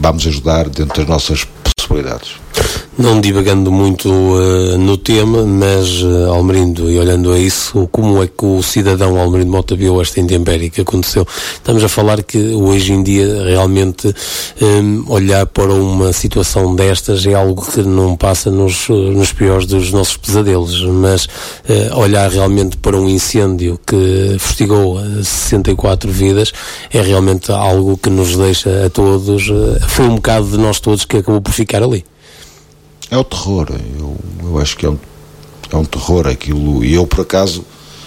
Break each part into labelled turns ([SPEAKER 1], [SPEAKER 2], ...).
[SPEAKER 1] vamos ajudar dentro das nossas possibilidades.
[SPEAKER 2] Não divagando muito no tema, mas Almerindo, e olhando a isso, como é que o cidadão Almerindo Mota viu esta intempérie que aconteceu? Estamos a falar que hoje em dia realmente olhar para uma situação destas é algo que não passa nos piores dos nossos pesadelos, mas olhar realmente para um incêndio que fustigou 64 vidas é realmente algo que nos deixa a todos, foi um bocado de nós todos que acabou por ficar ali.
[SPEAKER 1] É o terror, eu acho que é um terror aquilo, e eu por acaso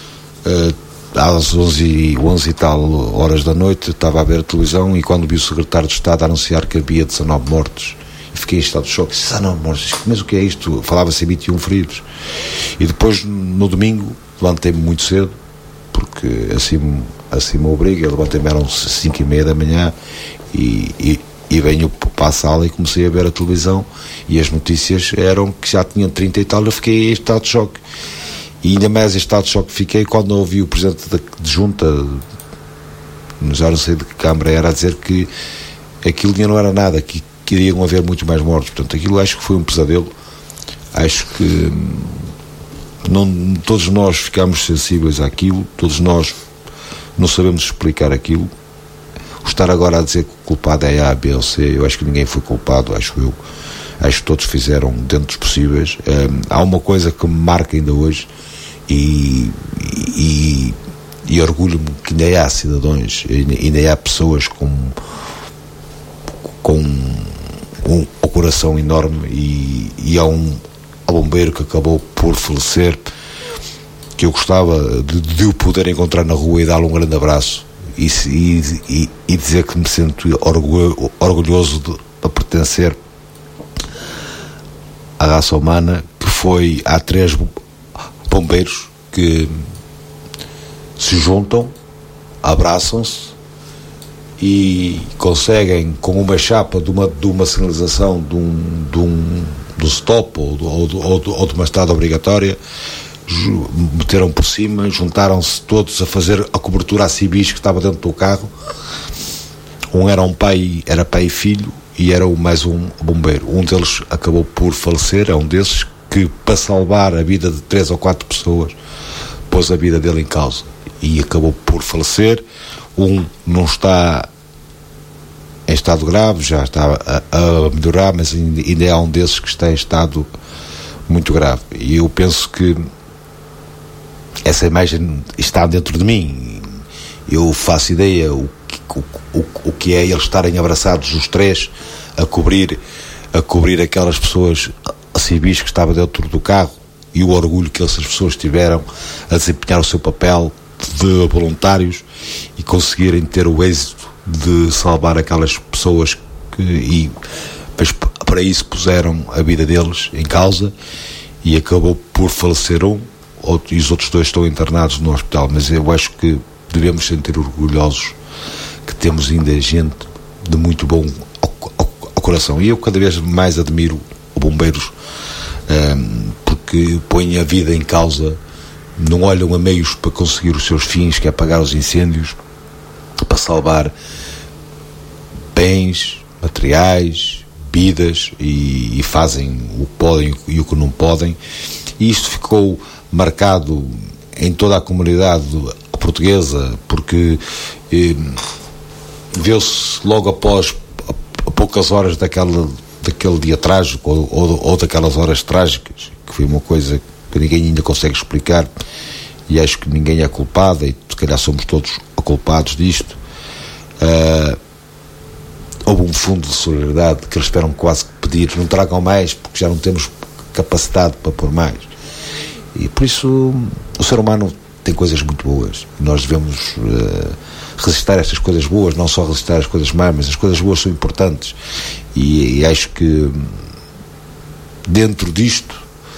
[SPEAKER 1] às 11 e tal horas da noite estava a ver a televisão e quando vi o secretário de Estado a anunciar que havia 19 mortos, e fiquei em estado de choque. 19 mortos, mas o que é isto? Falava-se em 21 feridos, e depois no domingo levantei-me muito cedo, porque assim me obriga, levantei-me, eram 5:30 da manhã, e venho para a sala e comecei a ver a televisão e as notícias eram que já tinham 30 e tal. Eu fiquei em estado de choque, e ainda mais em estado de choque fiquei quando ouvi o presidente de junta, já não sei de que câmara era, a dizer que aquilo não era nada, que iriam haver muito mais mortos. Portanto, aquilo acho que foi um pesadelo. Acho que todos nós ficamos sensíveis àquilo, todos nós não sabemos explicar aquilo. Estar agora a dizer que o culpado é A, B ou C, eu acho que ninguém foi culpado, acho que todos fizeram dentro dos possíveis. Há uma coisa que me marca ainda hoje, e orgulho-me que ainda há cidadãos, ainda há pessoas com um coração enorme, e há um bombeiro que acabou por falecer, que eu gostava de o poder encontrar na rua e dar-lhe um grande abraço. E dizer que me sinto orgulhoso de pertencer à raça humana, que foi, há 3 bombeiros que se juntam, abraçam-se e conseguem, com uma chapa de uma sinalização do stop ou de uma estrada obrigatória, meteram por cima, juntaram-se todos a fazer a cobertura a civis que estava dentro do carro. Era pai e filho, e era mais um bombeiro. Um deles acabou por falecer, é um desses que, para salvar a vida de 3 ou 4 pessoas, pôs a vida dele em causa e acabou por falecer. Um não está em estado grave, já está a melhorar, mas ainda há um desses que está em estado muito grave, e eu penso que essa imagem está dentro de mim. Eu faço ideia o que é eles estarem abraçados, os 3, a cobrir aquelas pessoas civis que estavam dentro do carro, e o orgulho que essas pessoas tiveram a desempenhar o seu papel de voluntários e conseguirem ter o êxito de salvar aquelas pessoas e para isso puseram a vida deles em causa, e acabou por falecer um, e os outros 2 estão internados no hospital. Mas eu acho que devemos sentir orgulhosos que temos ainda gente de muito bom ao coração, e eu cada vez mais admiro os bombeiros, porque põem a vida em causa, não olham a meios para conseguir os seus fins, que é apagar os incêndios, para salvar bens, materiais, vidas, e fazem o que podem e o que não podem, e isto ficou marcado em toda a comunidade portuguesa, porque viu-se logo após poucas horas daquele dia trágico, ou daquelas horas trágicas, que foi uma coisa que ninguém ainda consegue explicar, e acho que ninguém é culpado, e se calhar somos todos culpados disto. Houve um fundo de solidariedade que eles esperam quase que pedir, não tragam mais, porque já não temos capacidade para pôr mais. E por isso o ser humano tem coisas muito boas, nós devemos resistir a estas coisas boas, não só resistir às coisas más, mas as coisas boas são importantes, e acho que dentro deste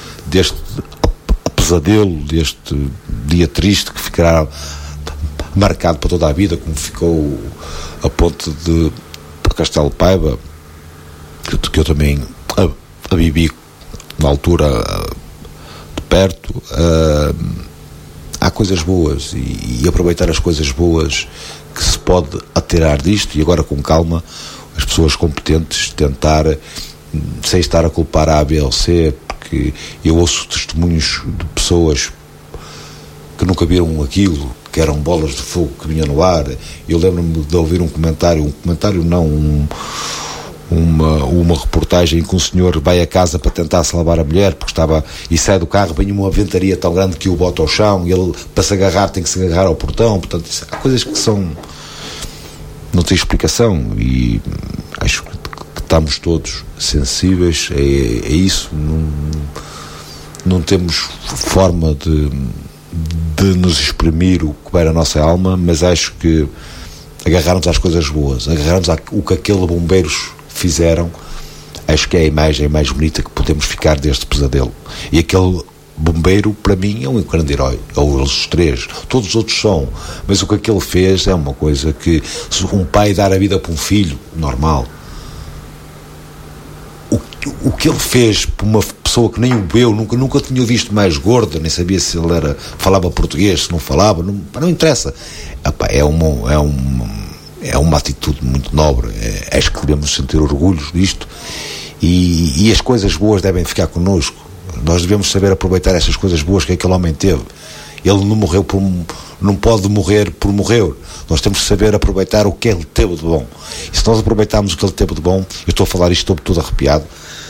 [SPEAKER 1] pesadelo, deste dia triste que ficará marcado para toda a vida, como ficou a ponte de Castelo Paiva, que eu também a vivi na altura de perto. Há coisas boas, e aproveitar as coisas boas que se pode atirar disto, e agora com calma as pessoas competentes tentar, sem estar a culpar a B ou C, porque eu ouço testemunhos de pessoas que nunca viram aquilo, que eram bolas de fogo que vinham no ar. Eu lembro-me de ouvir uma reportagem em que um senhor vai a casa para tentar salvar a mulher, porque estava, e sai do carro, vem uma ventaria tão grande que o bota ao chão, e ele, para se agarrar, tem que se agarrar ao portão. Portanto, há coisas que não têm explicação, e acho que estamos todos sensíveis a isso. Não temos forma de nos exprimir o que vai na nossa alma, mas acho que agarrarmos às coisas boas, agarrarmos o que aqueles bombeiros fizeram, acho que é a imagem mais bonita que podemos ficar deste pesadelo. E aquele bombeiro, para mim, é um grande herói, ou eles os três, todos os outros são, mas o que aquele fez é uma coisa que, se um pai dar a vida para um filho, normal. O que ele fez por uma pessoa que nem o viu, nunca tinha visto mais gorda, nem sabia se ele falava português, se não falava, não interessa. Epá, é uma atitude muito nobre. Acho que devemos sentir orgulho disto, e as coisas boas devem ficar connosco. Nós devemos saber aproveitar essas coisas boas que aquele homem teve. Ele não pode morrer por morrer. Nós temos que saber aproveitar o que ele teve de bom. E se nós aproveitarmos o que ele teve de bom, eu estou a falar isto, estou todo arrepiado.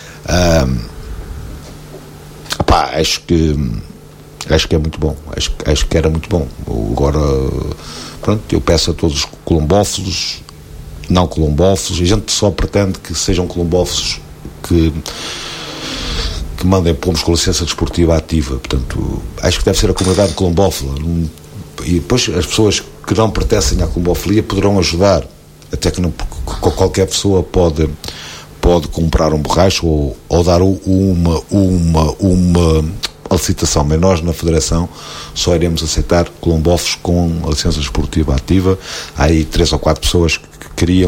[SPEAKER 1] Acho que é muito bom. Acho que era muito bom. Agora, pronto, eu peço a todos os colombófilos, não colombófilos, a gente só pretende que sejam colombófilos que mandem pomos com licença desportiva ativa. Portanto, acho que deve ser a comunidade colombófila, e depois as pessoas que não pertencem à colombofilia poderão ajudar, até que qualquer pessoa pode comprar um borracho ou dar uma licitação, mas nós na Federação só iremos aceitar colombófilos com a licença desportiva ativa. Há aí 3 ou 4 pessoas que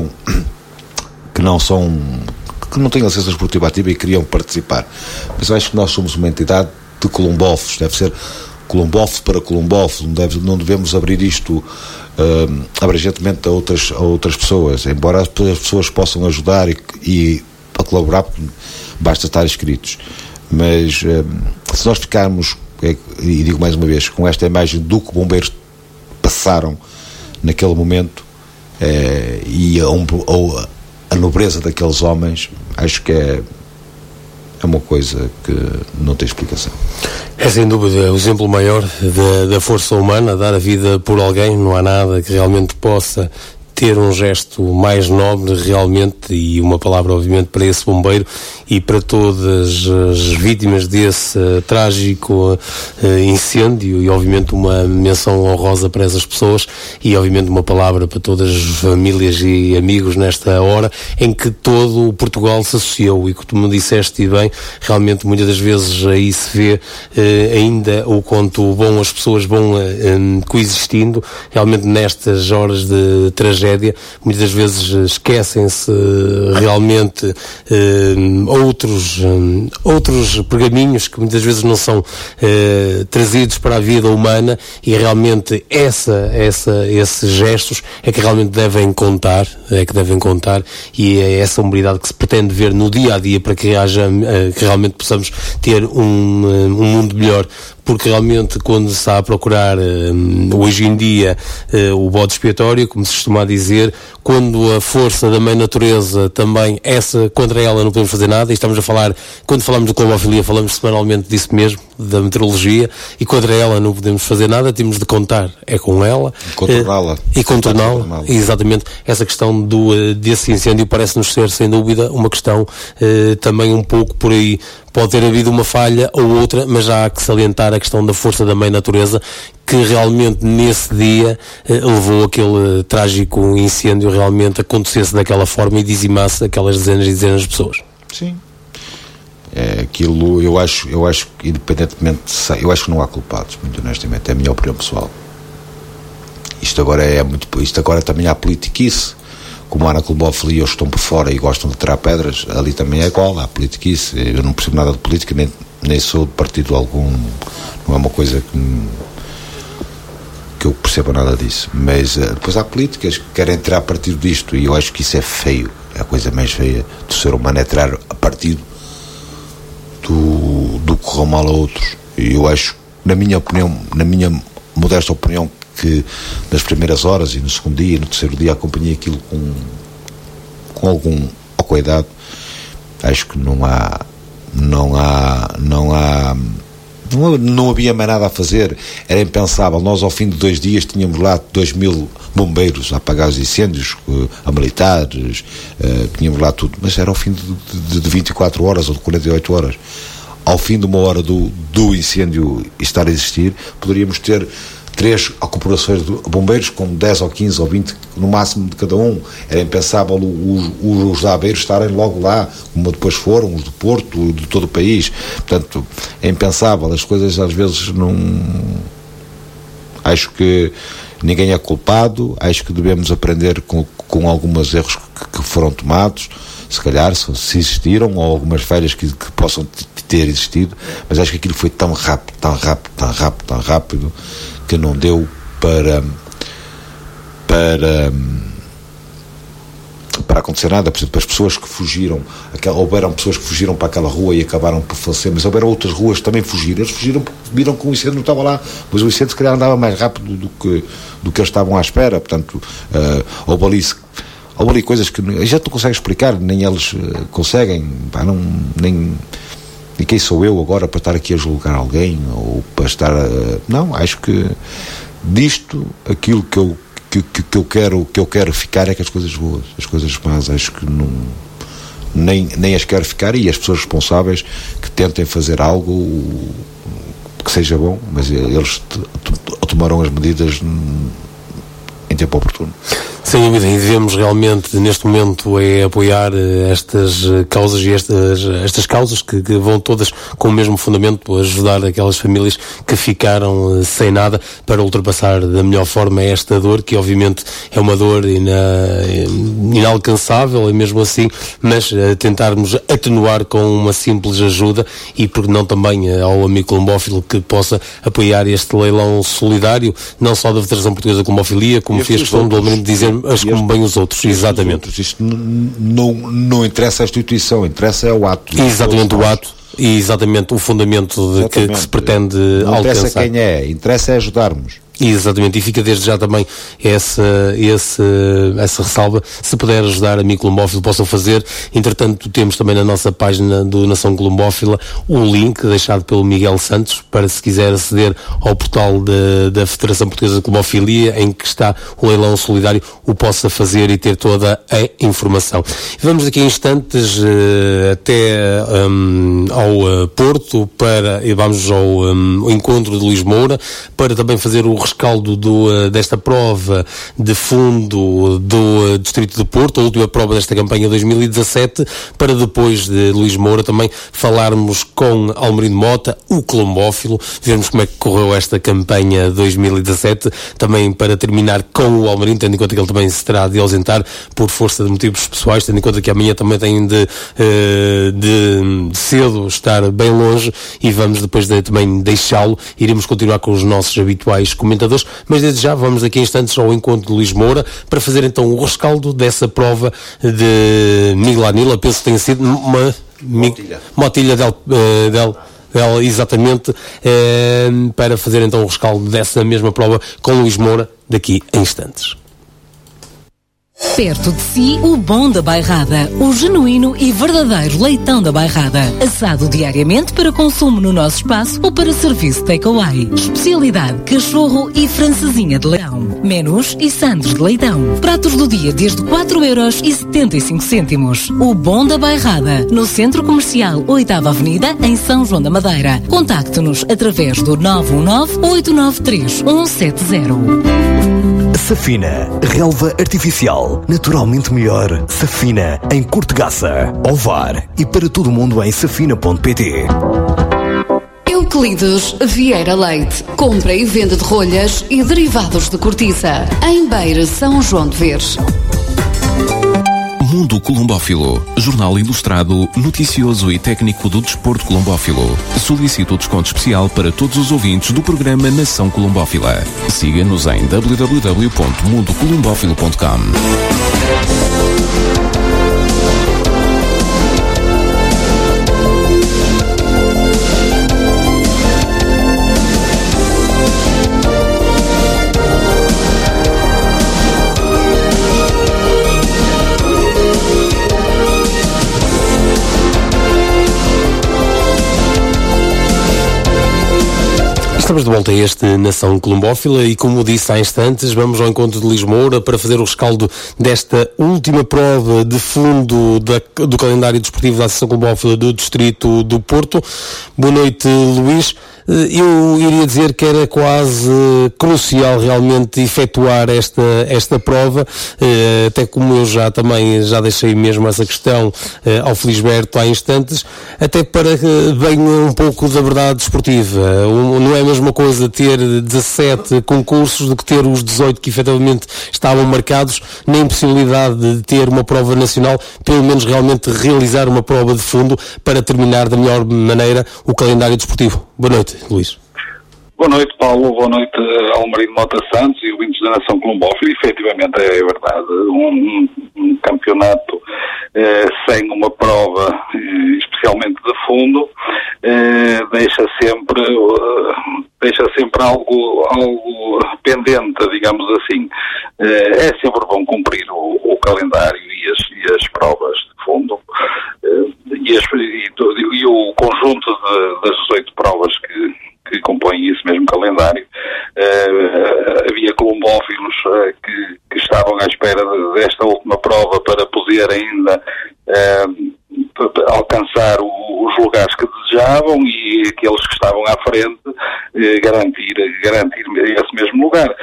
[SPEAKER 1] não têm a licença desportiva ativa e queriam participar, mas eu acho que nós somos uma entidade de colombófilos, deve ser colombófilo para colombófilo, não devemos abrir isto abrangentemente a outras pessoas, embora as pessoas possam ajudar e a colaborar, basta estar inscritos. Mas se nós ficarmos, e digo mais uma vez, com esta imagem do que bombeiros passaram naquele momento, e a nobreza daqueles homens, acho que é uma coisa que não tem explicação.
[SPEAKER 2] É sem dúvida o exemplo maior da força humana, dar a vida por alguém. Não há nada que realmente possa ter um gesto mais nobre realmente, e uma palavra obviamente para esse bombeiro e para todas as vítimas desse trágico incêndio, e obviamente uma menção honrosa para essas pessoas, e obviamente uma palavra para todas as famílias e amigos nesta hora em que todo o Portugal se associou, e que tu me disseste e bem, realmente muitas das vezes aí se vê ainda o quanto bom as pessoas vão coexistindo realmente nestas horas de tragédia. Muitas das vezes esquecem-se realmente outros pergaminhos que muitas vezes não são trazidos para a vida humana, e realmente esses gestos é que realmente devem contar, e é essa humanidade que se pretende ver no dia a dia, para que que realmente possamos ter um mundo melhor. Porque realmente, quando se está a procurar hoje em dia o bode expiatório, como se costuma dizer, quando a força da mãe natureza também, contra ela não podemos fazer nada, e estamos a falar, quando falamos de colobofilia, falamos semanalmente disso mesmo, da meteorologia, e contra ela não podemos fazer nada, temos de contar, é com ela. E contorná-la. Exatamente. Essa questão desse incêndio parece-nos ser, sem dúvida, uma questão também um pouco por aí. Pode ter havido uma falha ou outra, mas já há que salientar a questão da força da mãe natureza, que realmente nesse dia levou aquele trágico incêndio realmente acontecesse daquela forma e dizimasse aquelas dezenas e dezenas de pessoas.
[SPEAKER 1] Sim. Aquilo, eu acho que independentemente eu acho que não há culpados, muito honestamente, é a minha opinião pessoal. Isto agora também há politiquice. Como há na colobofilia, eles estão por fora e gostam de tirar pedras, ali também é igual, há politiquice. Eu não percebo nada de política, nem sou de partido algum, não é uma coisa que eu perceba nada disso. Mas depois há políticas que querem tirar partido disto, e eu acho que isso é feio. É a coisa mais feia do ser humano, é tirar a partido do que correu mal a outros. E eu acho, na minha opinião, na minha modesta opinião, que nas primeiras horas e no segundo dia e no terceiro dia acompanhei aquilo com algum cuidado. Acho que não havia mais nada a fazer. Era impensável. Nós, ao fim de 2 dias, tínhamos lá 2.000 bombeiros a apagar os incêndios, a militares, tínhamos lá tudo. Mas era ao fim de 24 horas ou de 48 horas. Ao fim de 1 hora do incêndio estar a existir, poderíamos ter 3 corporações de bombeiros com 10 ou 15 ou 20 no máximo de cada um. Era impensável os da Aveiro estarem logo lá, como depois foram os do Porto, de todo o país. Portanto, é impensável. As coisas às vezes não... Acho que ninguém é culpado. Acho que devemos aprender com alguns erros que foram tomados, se calhar, se existiram, ou algumas falhas que possam ter existido, mas acho que aquilo foi tão rápido que não deu para acontecer nada. Por exemplo, as pessoas que fugiram, houveram pessoas que fugiram para aquela rua e acabaram por falecer, mas houveram outras ruas que também fugiram. Eles fugiram porque viram que o incêndio não estava lá, mas o incêndio se calhar andava mais rápido do que eles estavam à espera. Portanto, houve ali coisas que a gente não consegue explicar, nem eles conseguem, e quem sou eu agora para estar aqui a julgar alguém, ou para estar não, acho que disto, aquilo que eu quero ficar é que as coisas boas, as coisas más, acho que não, nem as quero ficar, e as pessoas responsáveis que tentem fazer algo que seja bom, mas eles tomarão as medidas em tempo oportuno.
[SPEAKER 2] Sem dúvida, e devemos realmente, neste momento, apoiar estas causas e estas causas que vão todas com o mesmo fundamento, ajudar aquelas famílias que ficaram sem nada, para ultrapassar da melhor forma esta dor, que obviamente é uma dor inalcançável, e mesmo assim, mas tentarmos atenuar com uma simples ajuda, e porque não também ao amigo colombófilo que possa apoiar este leilão solidário, não só da Federação Portuguesa de Colombofilia, como fez questão do Almirante dizer, mas como bem os outros, exatamente.
[SPEAKER 1] Isto não interessa a instituição, interessa é o ato.
[SPEAKER 2] Exatamente, o ato, e exatamente o fundamento de que se pretende
[SPEAKER 1] não
[SPEAKER 2] alcançar.
[SPEAKER 1] Interessa quem é, interessa é ajudarmos.
[SPEAKER 2] Exatamente, e fica desde já também essa ressalva. Se puder ajudar a mim colombófilo, possam fazer. Entretanto, temos também na nossa página do Nação Colombófila um link deixado pelo Miguel Santos para, se quiser aceder ao portal da Federação Portuguesa de Colombofilia, em que está o leilão solidário, o possa fazer e ter toda a informação. Vamos daqui a instantes até ao Porto, e vamos ao encontro de Luís Moura, para também fazer o rescaldo desta prova de fundo do Distrito de Porto, a última prova desta campanha 2017, para depois de Luís Moura também falarmos com Almerindo Mota, o colombófilo, vermos como é que correu esta campanha 2017, também para terminar com o Almerindo, tendo em conta que ele também se terá de ausentar por força de motivos pessoais, tendo em conta que amanhã também tem de cedo estar bem longe, e vamos depois também deixá-lo. Iremos continuar com os nossos habituais comentadores, mas desde já vamos daqui a instantes ao encontro de Luís Moura para fazer então o rescaldo dessa prova de Miguel Anila. Penso que tenha sido uma Motilha del exatamente, para fazer então o rescaldo dessa mesma prova com Luís Moura daqui a instantes.
[SPEAKER 3] Perto de si, o bom da bairrada, o genuíno e verdadeiro leitão da bairrada, assado diariamente para consumo no nosso espaço ou para serviço takeaway. Especialidade cachorro e francesinha de leitão, menus e sandes de leitão. Pratos do dia desde 4,75€. O bom da bairrada, no Centro Comercial 8ª Avenida, em São João da Madeira. Contacte-nos através do 919-893-170.
[SPEAKER 4] Safina, relva artificial, naturalmente melhor. Safina, em Cortegaça, Ovar e para todo o mundo em safina.pt.
[SPEAKER 5] Euclides Vieira Leite, compra e venda de rolhas e derivados de cortiça, em Beira, São João de Veres.
[SPEAKER 6] Mundo Colombófilo, jornal ilustrado, noticioso e técnico do desporto colombófilo. Solicito desconto especial para todos os ouvintes do programa Nação Colombófila. Siga-nos em www.mundocolombófilo.com.
[SPEAKER 2] Estamos de volta a este Nação Colombófila e, como disse há instantes, vamos ao encontro de Luís Moura para fazer o rescaldo desta última prova de fundo do calendário desportivo da Associação Colombófila do Distrito do Porto. Boa noite, Luís. Eu iria dizer que era quase crucial realmente efetuar esta prova, até como eu já deixei mesmo essa questão ao Felisberto há instantes, até para que venha um pouco da verdade desportiva. Não é a mesma coisa ter 17 concursos do que ter os 18 que efetivamente estavam marcados, nem possibilidade de ter uma prova nacional, pelo menos realmente realizar uma prova de fundo para terminar da melhor maneira o calendário desportivo. Boa noite, Luís.
[SPEAKER 7] Boa noite, Paulo. Boa noite, Almarino Mota Santos e ouvintes da Nação Colombófila. Efetivamente é verdade. Um campeonato sem uma prova, especialmente de fundo, deixa sempre algo pendente, digamos assim. É sempre bom cumprir o calendário e as provas de fundo e o conjunto das 18 provas que compõem esse mesmo calendário. Havia colombófilos que estavam à espera desta última prova para poder ainda alcançar os lugares que desejavam e aqueles que estavam à frente garantir esse mesmo lugar.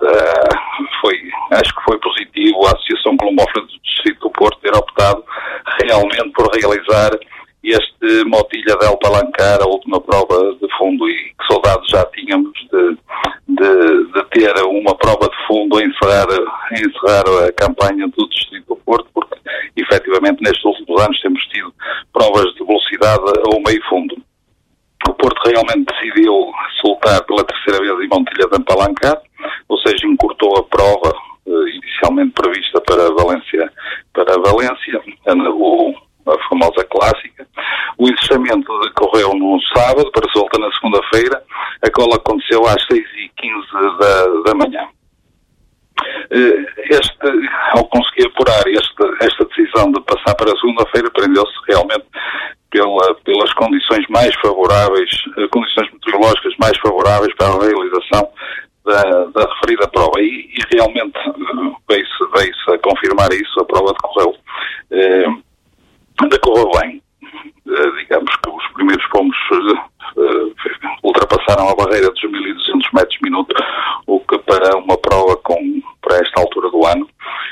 [SPEAKER 7] Acho que foi positivo a Associação Colombófila do Distrito do Porto ter optado realmente por realizar este Motilha del Palancar, a última prova de fundo, e que saudades já tínhamos de ter uma prova de fundo a encerrar a campanha do Distrito do Porto, porque efetivamente nestes últimos anos temos tido provas de velocidade ao meio fundo. O Porto realmente decidiu soltar pela terceira vez em Motilha del Palancar, ou seja, encurtou a prova inicialmente prevista para Valência, a famosa clássica. O encerramento decorreu no sábado, para solta na segunda-feira. A cola aconteceu às 6h15 da manhã. Ao conseguir apurar esta decisão de passar para a segunda-feira, prendeu-se realmente pelas condições mais favoráveis, condições meteorológicas mais favoráveis para a realização da referida prova. E realmente veio-se a confirmar isso. A prova decorreu bem. Digamos que os primeiros pomos ultrapassaram a barreira dos 1.200 metros minuto, o que para uma prova para esta altura do ano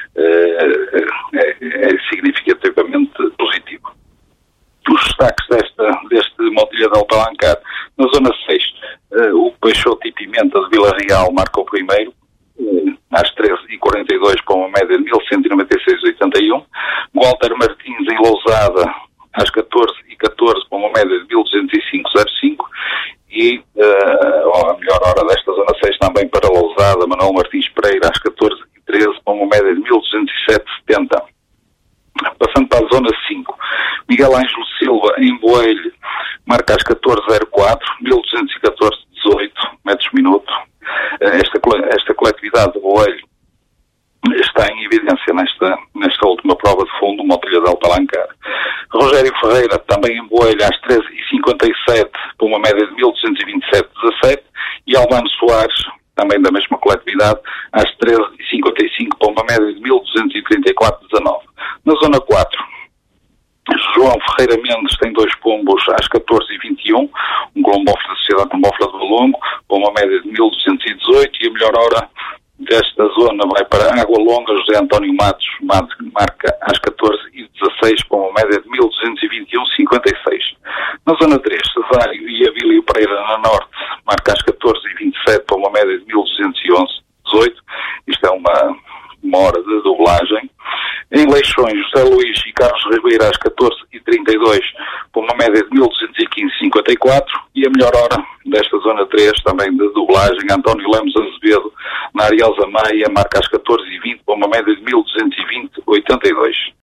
[SPEAKER 7] é significativamente positivo. Os destaques deste Motilha del Palancar: na zona 6, o Peixoto e Pimenta de Vila Real marca o primeiro, às 13h42 para uma média de 1196,81. Walter Martins em Lousada às 14h14 para uma média de 1205,05. E a melhor hora desta zona 6 também para Lousada, Manuel Martins Pereira às 14h13 para uma média de 1207,70. Passando para a zona 5, Miguel Ângelo Silva em Boelho marca às 14h04, 1214,18 metros minuto. Esta coletividade de Boelho está em evidência nesta última prova de fundo, Motilha del Palancar. Rogério Ferreira, também em Boelho, às 13h57, para uma média de 1227,17. E Albano Soares, também da mesma coletividade, às 13h55, para uma média de 1234,19. Na zona 4, João Ferreira Mendes tem 2 pombos às 14h21, um colombófilo da Sociedade Colombófila do Valongo, para uma média de 1218, e a melhor hora desta zona vai para Água Longa. José António Matos marca às 14h16 para uma média de 1221,56. Na zona 3, Cesário e Abílio Pereira na Norte marca às 14h27 para uma média de 1211,18. Isto é uma hora de dublagem. Em Leixões, José Luís e Carlos Ribeiro às 14h32 para uma média de 1215,54. E a melhor hora desta zona 3, também de dublagem, António Lemos Azevedo na Arielza Maia marca às 14h20 para uma média de 1220,82.